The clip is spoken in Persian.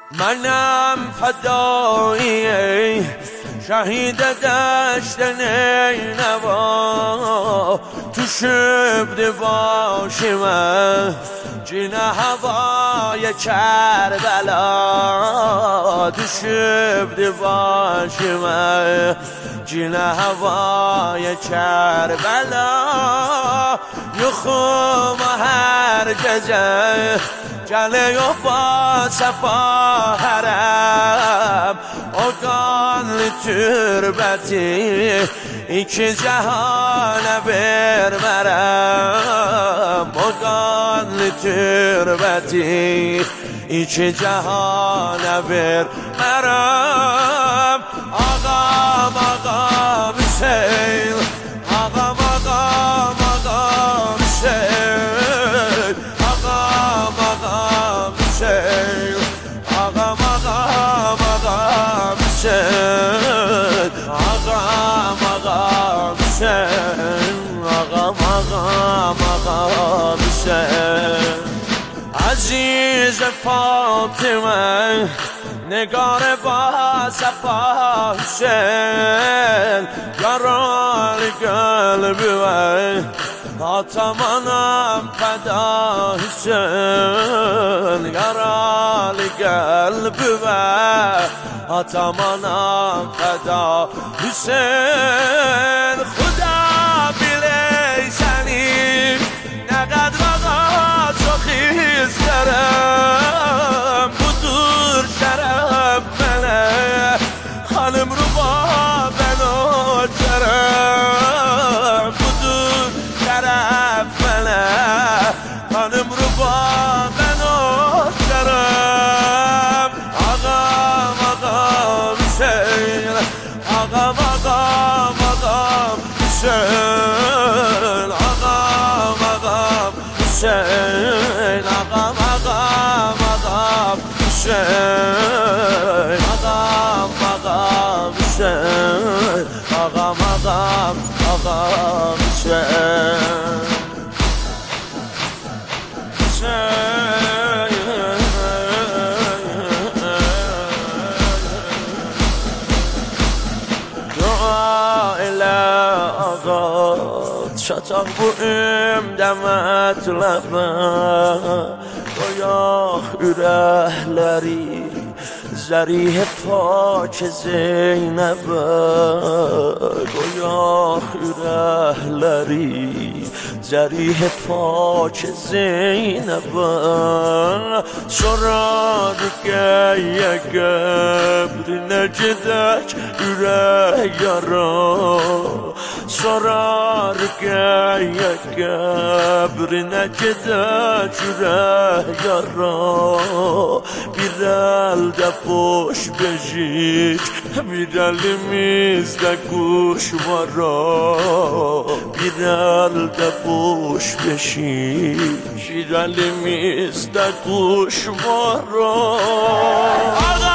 منم فدایی شهید دشت نینوا تو شبد باشیم جین هوای کربلا تو شبد باشیم جین هوای کربلا یخم هر گجه جله و با صفا حرم آگان تربتی ایک جهان برمرم آگان تربتی ایک جهان برمرم آقام آقام سیل آقام آقام آقام سیل آقام آقام سیل آقام آقام آقام سیل آقام آقام سیل آقام آقام آقام سیل عزیز فاطمه نگار با صفا حسین یارال قلبی و آتمانم فدا حسین یارال قلبی و آتمانم فدا حسین خدا بلیسنی نقد وقت تو خیز کرم بدور شرف منه خانم رو با بنا کرم بدور شرف منه خانم رو با بنا کرم آقام آقام حسین آقام آقام آقام حسین آقام آقام حسین آقام آقام آقام حسین آقام آقام حسین آقام آقام آقام حسین دعا اله آقا شتاق بویم دمت لبم گویا ürəkləri زریح پاک زینب گویا ürəkləri زریح پاک زینب sorar gəyə qəbrinə gedək ürək yara sorar gəyə qəbrinə gedək ürək yara bir əldə boş beşik bir əlimizdə quşvara bir əldə boş beşik bir əlimizdə quşvara